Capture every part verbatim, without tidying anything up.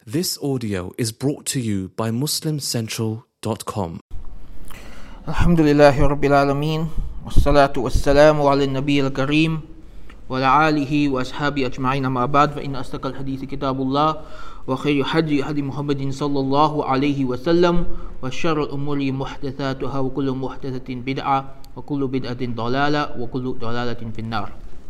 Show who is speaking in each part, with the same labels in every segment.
Speaker 1: This audio is brought to you by muslim central dot com.
Speaker 2: Alhamdulillahi Rabbil Alameen, wassalatu wassalamu ala nabi al-kareem, wa ala alihi wa ashabi ajma'in, amma ba'd, fa inna asdaqal hadithi kitabullah, wa khayru hadi hadi Muhammadin sallallahu alayhi wa sallam, wa sharral umuri muhdathatuha, wa kullu muhdathatin bid'ah, wa kullu bid'atin dalala, wa kullu dalalatin finnar.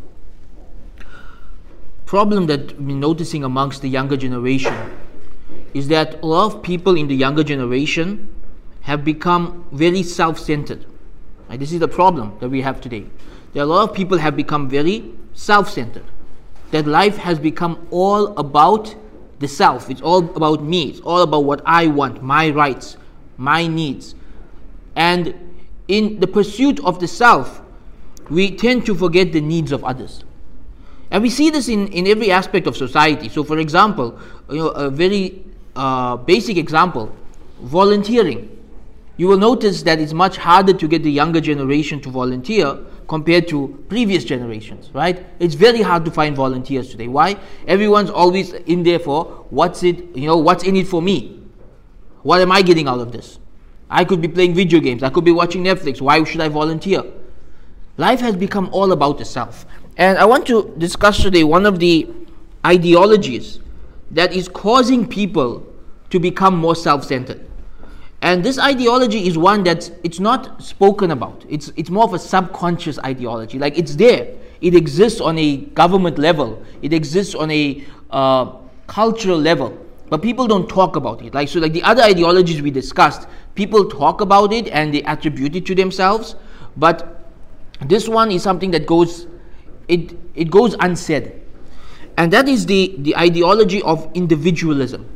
Speaker 2: Problem that we're noticing amongst the younger generation is that a lot of people in the younger generation have become very self-centered. Right? This is the problem that we have today. There are a lot of people have become very self-centered. That life has become all about the self. It's all about me. It's all about what I want, my rights, my needs. And in the pursuit of the self, we tend to forget the needs of others. And we see this in, in every aspect of society. So for example, you know, a very uh, basic example, volunteering. You will notice that it's much harder to get the younger generation to volunteer compared to previous generations, right? It's very hard to find volunteers today. Why? Everyone's always in there for what's it, you know, what's in it for me? What am I getting out of this? I could be playing video games. I could be watching Netflix. Why should I volunteer? Life has become all about the self. And I want to discuss today one of the ideologies that is causing people to become more self-centered. And this ideology is one that's it's not spoken about. It's it's more of a subconscious ideology. Like it's there. It exists on a government level. It exists on a uh, cultural level. But people don't talk about it. Like so, like the other ideologies we discussed, people talk about it and they attribute it to themselves. But this one is something that goes It it goes unsaid, and that is the, the ideology of individualism,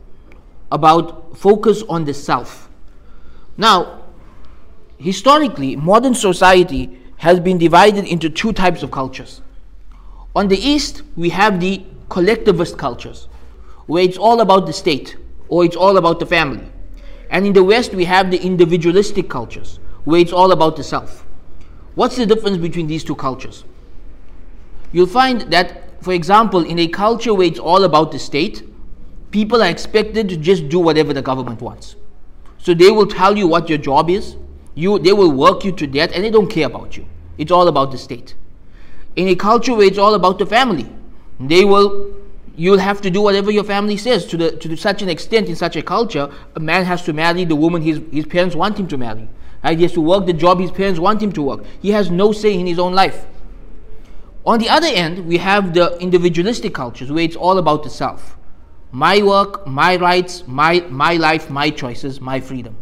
Speaker 2: about focus on the self. Now, historically, modern society has been divided into two types of cultures. On the East, we have the collectivist cultures, where it's all about the state, or it's all about the family. And in the West, we have the individualistic cultures, where it's all about the self. What's the difference between these two cultures? You'll find that, for example, in a culture where it's all about the state, people are expected to just do whatever the government wants. So they will tell you what your job is, you, they will work you to death, and they don't care about you. It's all about the state. In a culture where it's all about the family, they will, you'll have to do whatever your family says. To the to such an extent, in such a culture, a man has to marry the woman his, his parents want him to marry. Right? He has to work the job his parents want him to work. He has no say in his own life. On the other end, we have the individualistic cultures where it's all about the self. My work, my rights, my, my life, my choices, my freedom.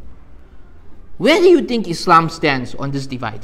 Speaker 2: Where do you think Islam stands on this divide?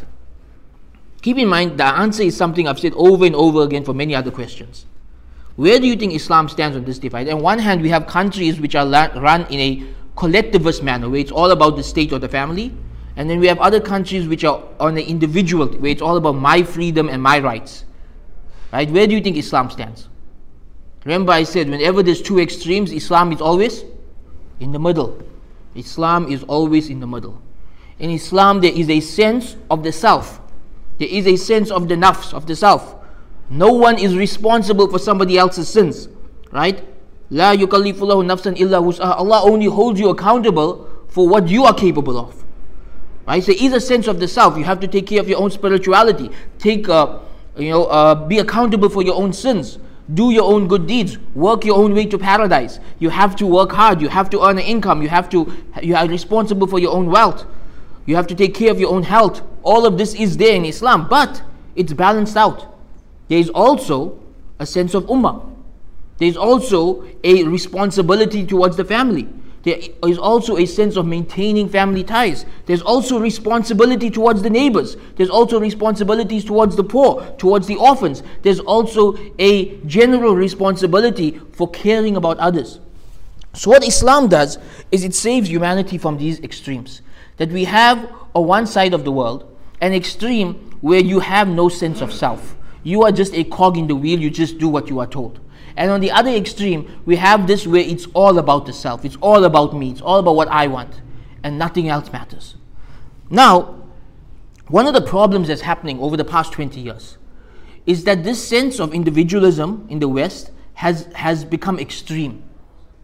Speaker 2: Keep in mind, the answer is something I've said over and over again for many other questions. Where do you think Islam stands on this divide? On one hand, we have countries which are run in a collectivist manner, where it's all about the state or the family. And then we have other countries which are on an individual, where it's all about my freedom and my rights. Right? Where do you think Islam stands? Remember I said, whenever there's two extremes, Islam is always in the middle. Islam is always in the middle. In Islam, there is a sense of the self. There is a sense of the nafs, of the self. No one is responsible for somebody else's sins. Right? La yukallifullahu nafsan illa wus'aha. Allah only holds you accountable for what you are capable of. Right? So there is a sense of the self. You have to take care of your own spirituality. Take uh, You know, uh, be accountable for your own sins. Do your own good deeds. Work your own way to paradise. You have to work hard. You have to earn an income. You have to. You are responsible for your own wealth. You have to take care of your own health. All of this is there in Islam, but it's balanced out. There is also a sense of ummah. There is also a responsibility towards the family. There is also a sense of maintaining family ties. There's also responsibility towards the neighbors. There's also responsibilities towards the poor, towards the orphans. There's also a general responsibility for caring about others. So what Islam does is it saves humanity from these extremes. That we have on one side of the world an extreme where you have no sense of self. You are just a cog in the wheel, you just do what you are told. And on the other extreme, we have this where it's all about the self. It's all about me. It's all about what I want. And nothing else matters. Now, one of the problems that's happening over the past twenty years is that this sense of individualism in the West has, has become extreme.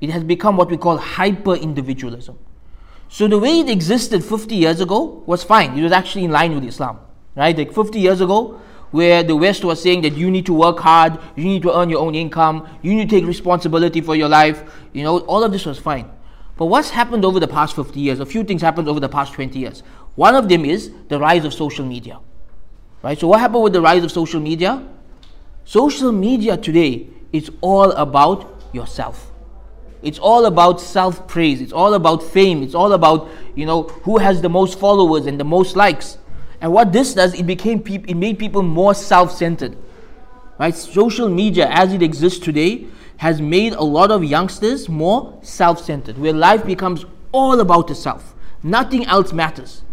Speaker 2: It has become what we call hyper-individualism. So the way it existed fifty years ago was fine. It was actually in line with Islam, right? Like fifty years ago, where the West was saying that you need to work hard, you need to earn your own income, you need to take responsibility for your life, you know, all of this was fine. But what's happened over the past fifty years? A few things happened over the past twenty years. One of them is the rise of social media, right? So what happened with the rise of social media? Social media today is all about yourself. It's all about self-praise. It's all about fame. It's all about, you know, who has the most followers and the most likes. And what this does, it became peop- it made people more self-centered, right? Social media, as it exists today, has made a lot of youngsters more self-centered, where life becomes all about the self. Nothing else matters.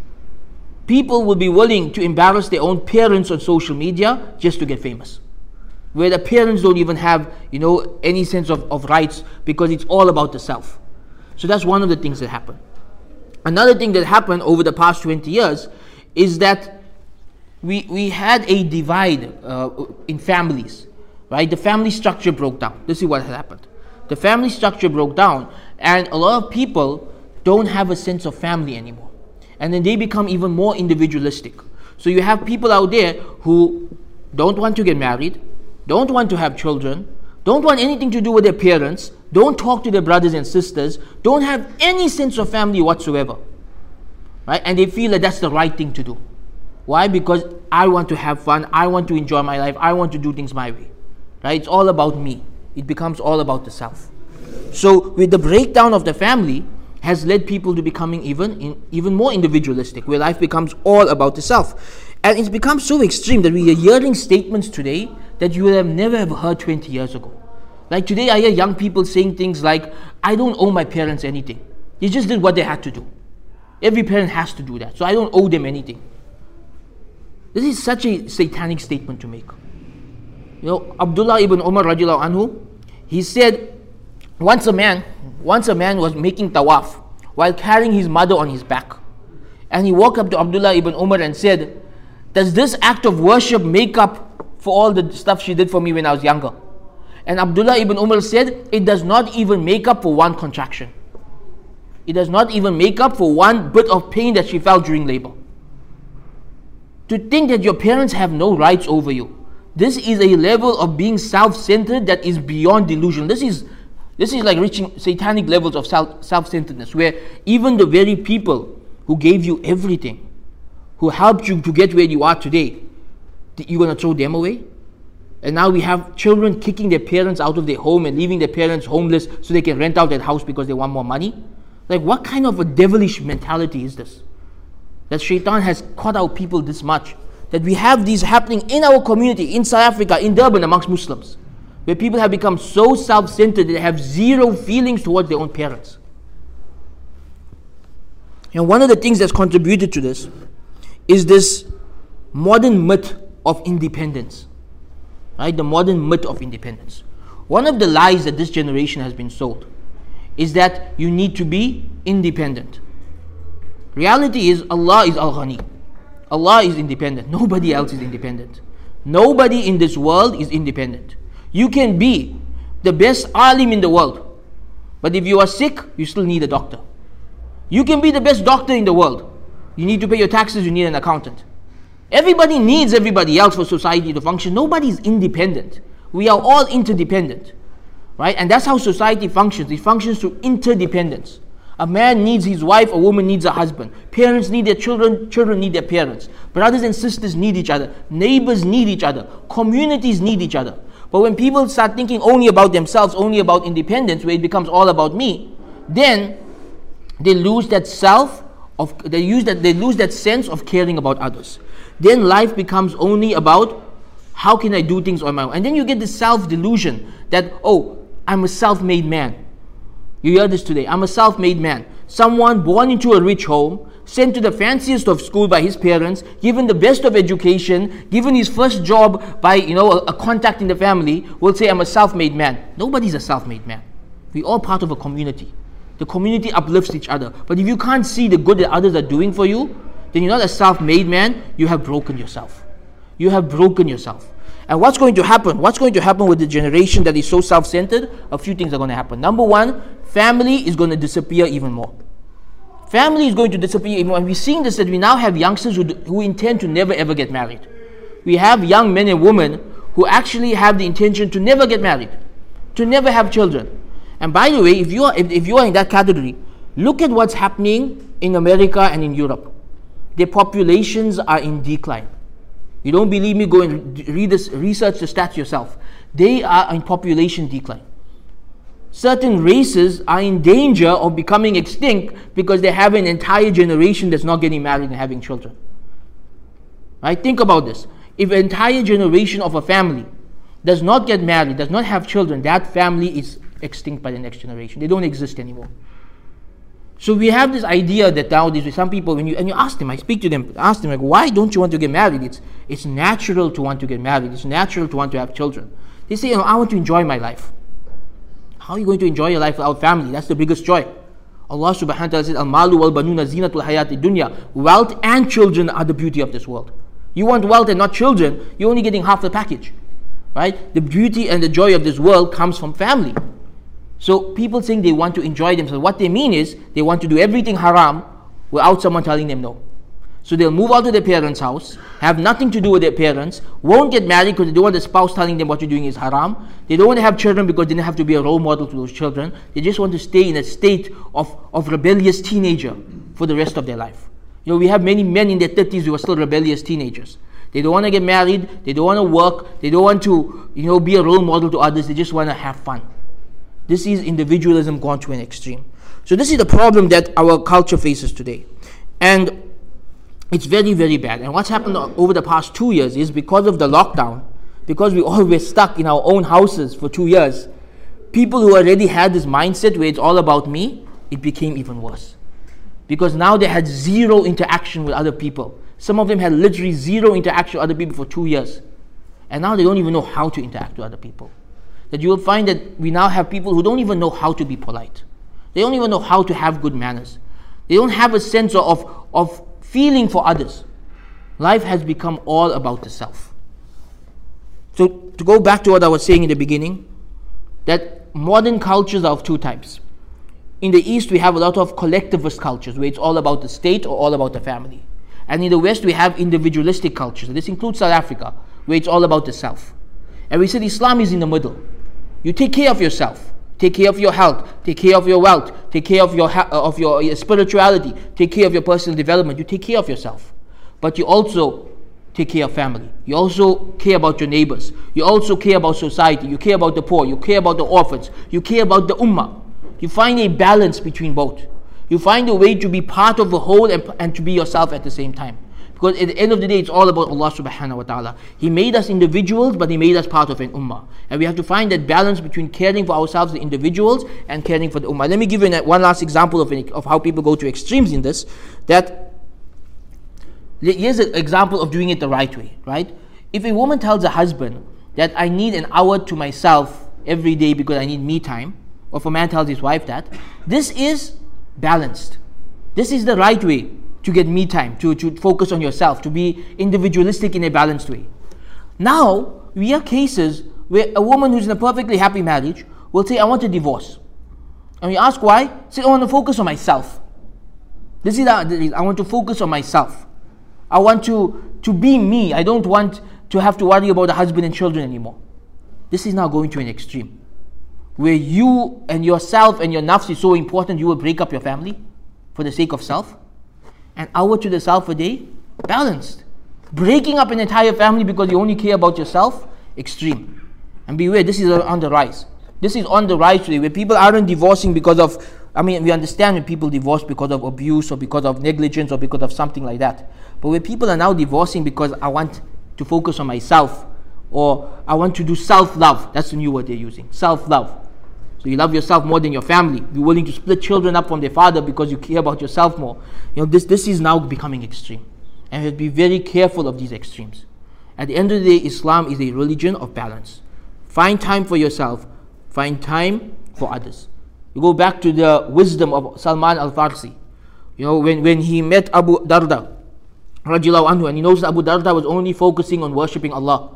Speaker 2: People will be willing to embarrass their own parents on social media just to get famous, where the parents don't even have, you know, any sense of, of rights, because it's all about the self. So that's one of the things that happened. Another thing that happened over the past twenty years is that we we had a divide uh, in families, right? The family structure broke down. This is what had happened. The family structure broke down, and a lot of people don't have a sense of family anymore. And then they become even more individualistic. So you have people out there who don't want to get married, don't want to have children, don't want anything to do with their parents, don't talk to their brothers and sisters, don't have any sense of family whatsoever, right? And they feel that that's the right thing to do. Why? Because I want to have fun, I want to enjoy my life, I want to do things my way, right? It's all about me. It becomes all about the self. So with the breakdown of the family has led people to becoming even in, even more individualistic, where life becomes all about the self. And it's become so extreme that we are hearing statements today that you would have never ever heard twenty years ago. Like today I hear young people saying things like, I don't owe my parents anything. They just did what they had to do. Every parent has to do that. So I don't owe them anything. This is such a satanic statement to make. You know, Abdullah ibn Umar radiallahu anhu, he said, once a man, once a man was making tawaf while carrying his mother on his back. And he walked up to Abdullah ibn Umar and said, does this act of worship make up for all the stuff she did for me when I was younger? And Abdullah ibn Umar said, it does not even make up for one contraction. It does not even make up for one bit of pain that she felt during labor. To think that your parents have no rights over you, this is a level of being self-centered that is beyond delusion. This is this is like reaching satanic levels of self, self-centeredness, where even the very people who gave you everything, who helped you to get where you are today, you're going to throw them away? And now we have children kicking their parents out of their home and leaving their parents homeless so they can rent out that house because they want more money? Like, what kind of a devilish mentality is this? That Shaitan has caught out people this much, that we have these happening in our community, in South Africa, in Durban, amongst Muslims, where people have become so self-centered that they have zero feelings towards their own parents. And one of the things that's contributed to this is this modern myth of independence, right? The modern myth of independence. One of the lies that this generation has been sold is that you need to be independent. Reality is, Allah is Al-Ghani. Allah is independent. Nobody else is independent. Nobody in this world is independent. You can be the best alim in the world, but if you are sick, you still need a doctor. You can be the best doctor in the world. You need to pay your taxes, you need an accountant. Everybody needs everybody else for society to function. Nobody is independent. We are all interdependent, right? And that's how society functions. It functions through interdependence. A man needs his wife, a woman needs a husband. Parents need their children, children need their parents. Brothers and sisters need each other. Neighbors need each other. Communities need each other. But when people start thinking only about themselves, only about independence, where it becomes all about me, then they lose that self of they use that they lose that sense of caring about others. Then life becomes only about how can I do things on my own. And then you get this self-delusion that, oh, I'm a self-made man. You hear this today. I'm a self-made man. Someone born into a rich home, sent to the fanciest of school by his parents, given the best of education, given his first job by, you know, a, a contact in the family, will say, I'm a self-made man. Nobody's a self-made man. We're all part of a community. The community uplifts each other. But if you can't see the good that others are doing for you, then you're not a self-made man. You have broken yourself. You have broken yourself. And what's going to happen? What's going to happen with the generation that is so self-centered? A few things are going to happen. Number one, family is going to disappear even more. Family is going to disappear even more. And we're seeing this, that we now have youngsters who, who intend to never ever get married. We have young men and women who actually have the intention to never get married, to never have children. And by the way, if you are if, if you are in that category, look at what's happening in America and in Europe. Their populations are in decline. You don't believe me? Go and read this, research the stats yourself. They are in population decline. Certain races are in danger of becoming extinct because they have an entire generation that's not getting married and having children. Right? Think about this. If an entire generation of a family does not get married, does not have children, that family is extinct by the next generation. They don't exist anymore. So we have this idea that nowadays with some people, when you and you ask them, I speak to them, ask them like, why don't you want to get married? It's it's natural to want to get married. It's natural to want to have children. They say, you know, I want to enjoy my life. How are you going to enjoy your life without family? That's the biggest joy. Allah subhanahu wa ta'ala says, Al-malu wal-banuna zinatul hayati dunya. Wealth and children are the beauty of this world. You want wealth and not children, you're only getting half the package. Right? The beauty and the joy of this world comes from family. So people think they want to enjoy themselves. What they mean is they want to do everything haram without someone telling them no. So they'll move out to their parents' house, have nothing to do with their parents, won't get married because they don't want the spouse telling them what you're doing is haram. They don't want to have children because they don't have to be a role model to those children. They just want to stay in a state of, of rebellious teenager for the rest of their life. You know, we have many men in their thirties who are still rebellious teenagers. They don't want to get married, they don't want to work, they don't want to, you know, be a role model to others, they just want to have fun. This is individualism gone to an extreme. So this is the problem that our culture faces today. And it's very, very bad. And what's happened over the past two years is because of the lockdown, because we all were stuck in our own houses for two years, people who already had this mindset where it's all about me, it became even worse. Because now they had zero interaction with other people. Some of them had literally zero interaction with other people for two years. And now they don't even know how to interact with other people. That you will find that we now have people who don't even know how to be polite. They don't even know how to have good manners. They don't have a sense of, of feeling for others. Life has become all about the self. So to go back to what I was saying in the beginning, that modern cultures are of two types. In the East we have a lot of collectivist cultures where it's all about the state or all about the family. And in the West we have individualistic cultures. This includes South Africa, where it's all about the self. And we said Islam is in the middle. You take care of yourself, take care of your health, take care of your wealth, take care of your ha- of your spirituality, take care of your personal development. You take care of yourself, but you also take care of family. You also care about your neighbors. You also care about society. You care about the poor. You care about the orphans. You care about the ummah. You find a balance between both. You find a way to be part of the whole and, and to be yourself at the same time. Because at the end of the day, it's all about Allah subhanahu wa ta'ala. He made us individuals, but He made us part of an ummah. And we have to find that balance between caring for ourselves, the individuals, and caring for the ummah. Let me give you one last example of, of how people go to extremes in this. That here's an example of doing it the right way, right? If a woman tells a husband that I need an hour to myself every day because I need me time, or if a man tells his wife that, this is balanced. This is the right way to get me time, to, to focus on yourself, to be individualistic in a balanced way. Now, we have cases where a woman who's in a perfectly happy marriage will say, I want a divorce. And we ask why? Say, I want to focus on myself. This is how, I want to focus on myself. I want to, to be me. I don't want to have to worry about the husband and children anymore. This is now going to an extreme, where you and yourself and your nafs is so important, you will break up your family for the sake of self. An hour to the self a day, balanced. Breaking up an entire family because you only care about yourself, extreme. And beware, this is on the rise. This is on the rise today, where people aren't divorcing because of, I mean, we understand when people divorce because of abuse or because of negligence or because of something like that. But where people are now divorcing because I want to focus on myself, or I want to do self-love. That's the new word they're using, self-love. So you love yourself more than your family. You're willing to split children up from their father because you care about yourself more. You know, this, this is now becoming extreme. And we have to be very careful of these extremes. At the end of the day, Islam is a religion of balance. Find time for yourself. Find time for others. You go back to the wisdom of Salman al-Farsi. You know, when, when he met Abu Darda, radiallahu anhu, and he knows that Abu Darda was only focusing on worshipping Allah.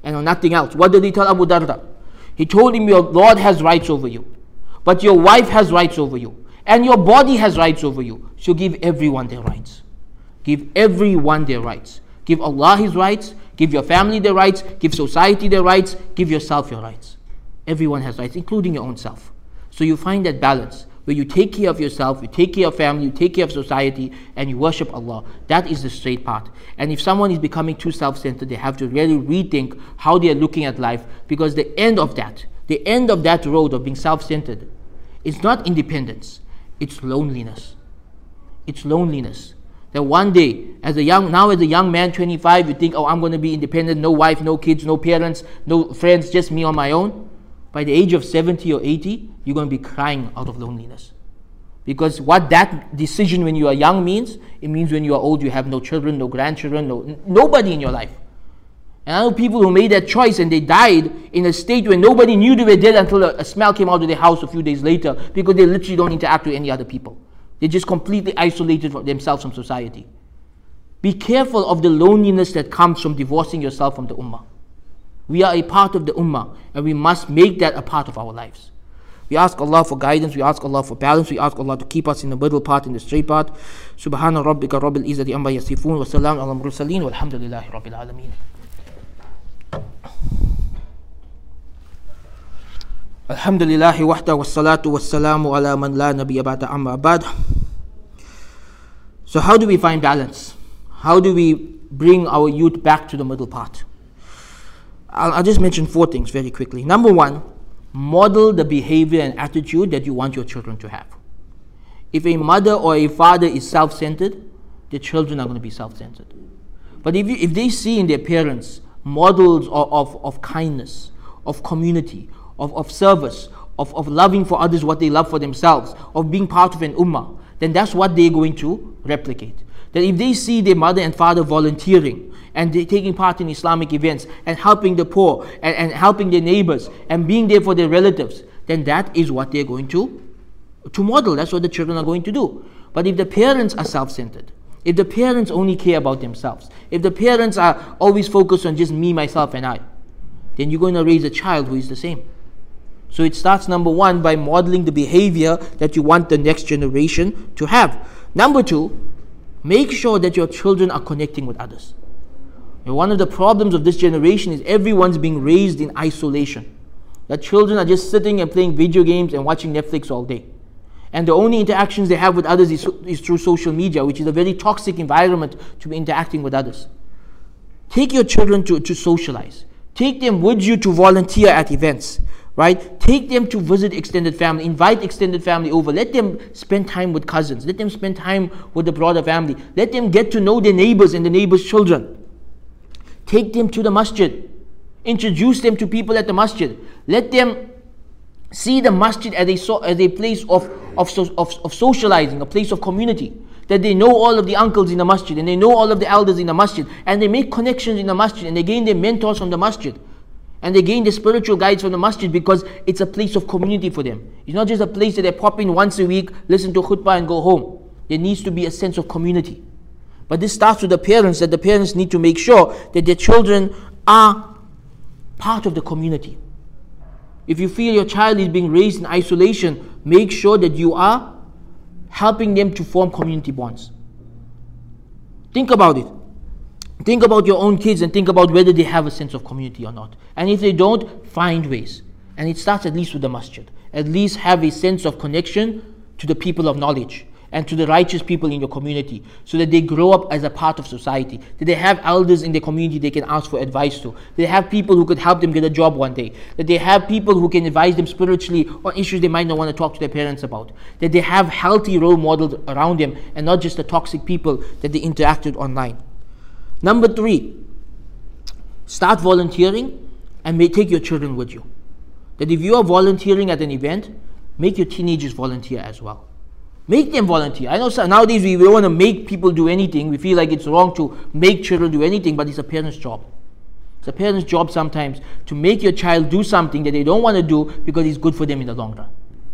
Speaker 2: and on nothing else. What did he tell Abu Darda? He told him, your Lord has rights over you, but your wife has rights over you, and your body has rights over you. So give everyone their rights. Give everyone their rights. Give Allah His rights, give your family their rights, give society their rights, give yourself your rights. Everyone has rights, including your own self. So you find that balance, where you take care of yourself, you take care of family, you take care of society, and you worship Allah. That is the straight path. And if someone is becoming too self-centered, they have to really rethink how they are looking at life, because the end of that, the end of that road of being self-centered is not independence, it's loneliness. It's loneliness. That one day, as a young, now as a young man, twenty-five, you think, oh, I'm going to be independent, no wife, no kids, no parents, no friends, just me on my own. By the age of seventy or eighty, you're going to be crying out of loneliness. Because what that decision when you are young means, it means when you are old, you have no children, no grandchildren, no nobody in your life. And I know people who made that choice and they died in a state where nobody knew they were dead until a, a smell came out of their house a few days later, because they literally don't interact with any other people. They just completely isolated themselves from society. Be careful of the loneliness that comes from divorcing yourself from the ummah. We are a part of the ummah, and we must make that a part of our lives. We ask Allah for guidance, we ask Allah for balance, we ask Allah to keep us in the middle part, in the straight path. Subhana rabbika rabbil izzati amma yasifun, wa salam ala mursaleen, walhamdulillahi rabbil alameen. Alhamdulillahi wahda, wassalatu wassalamu ala man la nabiyya ba'da, amma ba'd. So how do we find balance? How do we bring our youth back to the middle path? I'll, I'll just mention four things very quickly. Number one, model the behavior and attitude that you want your children to have. If a mother or a father is self-centered, their children are going to be self-centered. But if, you, if they see in their parents models of, of, of kindness, of community, of, of service, of, of loving for others what they love for themselves, of being part of an ummah, then that's what they're going to replicate. That if they see their mother and father volunteering and they're taking part in Islamic events and helping the poor and, and helping their neighbors and being there for their relatives, then that is what they're going to, to model. That's what the children are going to do. But if the parents are self-centered, if the parents only care about themselves, if the parents are always focused on just me, myself and I, then you're going to raise a child who is the same. So it starts, number one, by modeling the behavior that you want the next generation to have. Number two, make sure that your children are connecting with others. And one of the problems of this generation is everyone's being raised in isolation. That children are just sitting and playing video games and watching Netflix all day. And the only interactions they have with others is, is through social media, which is a very toxic environment to be interacting with others. Take your children to, to socialize. Take them with you to volunteer at events. Right? Take them to visit extended family. Invite extended family over. Let them spend time with cousins. Let them spend time with the broader family. Let them get to know their neighbors and the neighbors' children. Take them to the masjid. Introduce them to people at the masjid. Let them see the masjid as a, so, as a place of, of, of, of socializing, a place of community. That they know all of the uncles in the masjid and they know all of the elders in the masjid. And they make connections in the masjid and they gain their mentors from the masjid. And they gain the spiritual guides from the masjid because it's a place of community for them. It's not just a place that they pop in once a week, listen to khutbah and go home. There needs to be a sense of community. But this starts with the parents, that the parents need to make sure that their children are part of the community. If you feel your child is being raised in isolation, make sure that you are helping them to form community bonds. Think about it. Think about your own kids and think about whether they have a sense of community or not. And if they don't, find ways. And it starts at least with the masjid. At least have a sense of connection to the people of knowledge and to the righteous people in your community, so that they grow up as a part of society. That they have elders in their community they can ask for advice to. They have people who could help them get a job one day. That they have people who can advise them spiritually on issues they might not want to talk to their parents about. That they have healthy role models around them and not just the toxic people that they interacted online. Number three, start volunteering and may take your children with you. That if you are volunteering at an event, make your teenagers volunteer as well. Make them volunteer. I know nowadays we don't want to make people do anything. We feel like it's wrong to make children do anything, but it's a parent's job. It's a parent's job sometimes to make your child do something that they don't want to do because it's good for them in the long run.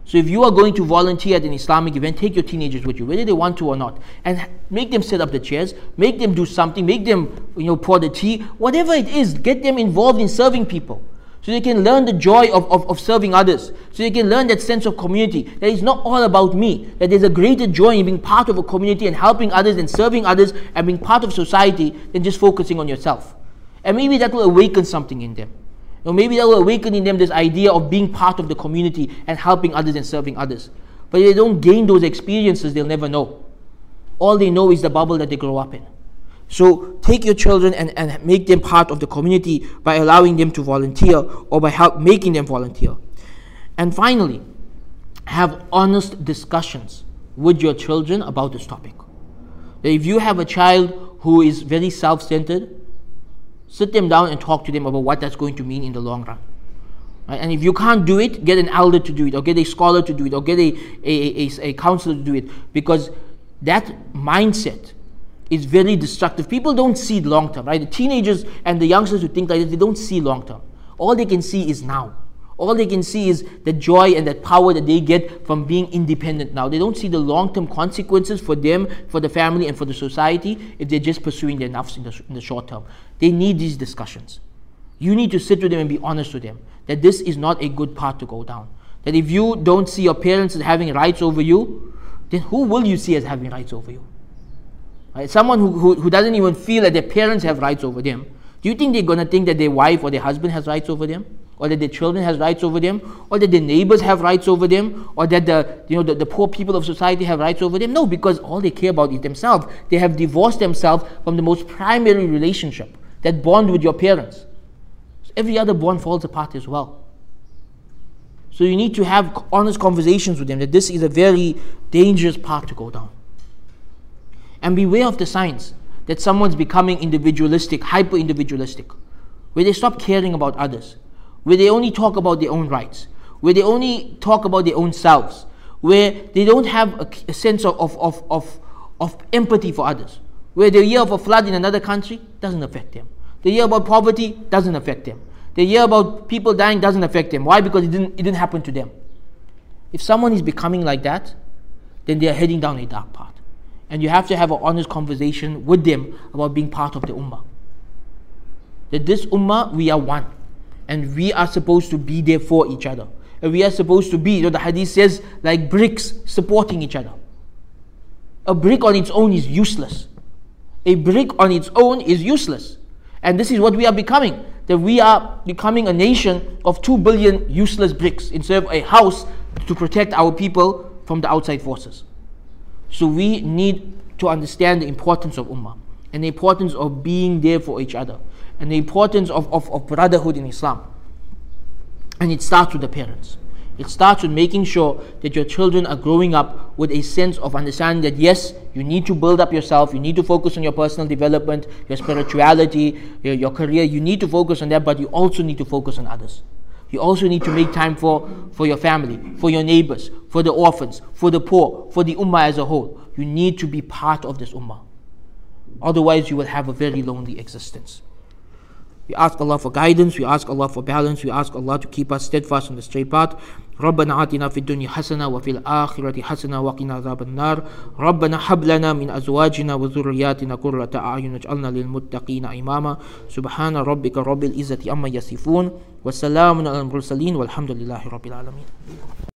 Speaker 2: So if you are going to volunteer at an Islamic event, take your teenagers with you, whether they want to or not, and make them set up the chairs, make them do something, make them, you know, pour the tea, whatever it is, get them involved in serving people, so they can learn the joy of, of, of serving others, so they can learn that sense of community, that it's not all about me, that there's a greater joy in being part of a community and helping others and serving others and being part of society than just focusing on yourself. And maybe that will awaken something in them. Or maybe that will awaken in them this idea of being part of the community and helping others and serving others. But if they don't gain those experiences, they'll never know. All they know is the bubble that they grow up in. So take your children and, and make them part of the community by allowing them to volunteer or by help making them volunteer. And finally, have honest discussions with your children about this topic. If you have a child who is very self-centered, sit them down and talk to them about what that's going to mean in the long run. Right? And if you can't do it, get an elder to do it, or get a scholar to do it, or get a, a, a, a counselor to do it, because that mindset is very destructive. People don't see long term, right? The teenagers and the youngsters who think like this, they don't see long term. All they can see is now. All they can see is the joy and that power that they get from being independent now. They don't see the long-term consequences for them, for the family, and for the society if they're just pursuing their nafs in the, in the short term. They need these discussions. You need to sit with them and be honest with them that this is not a good path to go down. That if you don't see your parents as having rights over you, then who will you see as having rights over you? Right? Someone who, who, who doesn't even feel that their parents have rights over them, do you think they're going to think that their wife or their husband has rights over them? Or that their children has rights over them, or that their neighbors have rights over them, or that the you know the, the poor people of society have rights over them? No, because all they care about is themselves. They have divorced themselves from the most primary relationship, that bond with your parents. So every other bond falls apart as well. So you need to have honest conversations with them that this is a very dangerous path to go down. And beware of the signs that someone's becoming individualistic, hyper-individualistic, where they stop caring about others, where they only talk about their own rights, where they only talk about their own selves, where they don't have a, a sense of, of, of, of, of empathy for others, where the year of a flood in another country doesn't affect them. The year about poverty doesn't affect them. The year about people dying doesn't affect them. Why? Because it didn't, it didn't happen to them. If someone is becoming like that, then they are heading down a dark path. And you have to have an honest conversation with them about being part of the ummah. That this ummah, we are one. And we are supposed to be there for each other. And we are supposed to be, you know, the hadith says, like bricks supporting each other. A brick on its own is useless. A brick on its own is useless. And this is what we are becoming. That we are becoming a nation of two billion useless bricks instead of a house to protect our people from the outside forces. So we need to understand the importance of ummah and the importance of being there for each other, and the importance of, of, of brotherhood in Islam. And it starts with the parents. It starts with making sure that your children are growing up with a sense of understanding that yes, you need to build up yourself, you need to focus on your personal development, your spirituality, your, your career, you need to focus on that, but you also need to focus on others. You also need to make time for, for your family, for your neighbors, for the orphans, for the poor, for the ummah as a whole. You need to be part of this ummah. Otherwise you will have a very lonely existence. We ask Allah for guidance, we ask Allah for balance, we ask Allah to keep us steadfast on the straight path. ربنا آتنا في الدنيا حسنة وفي الآخرة حسنة وقنا عذاب النار ربنا هب لنا من أزواجنا وذرياتنا قرة أعين واجعلنا للمتقين إماما سبحان ربك رب العزة عما يصفون وسلام على المرسلين والحمد لله رب العالمين.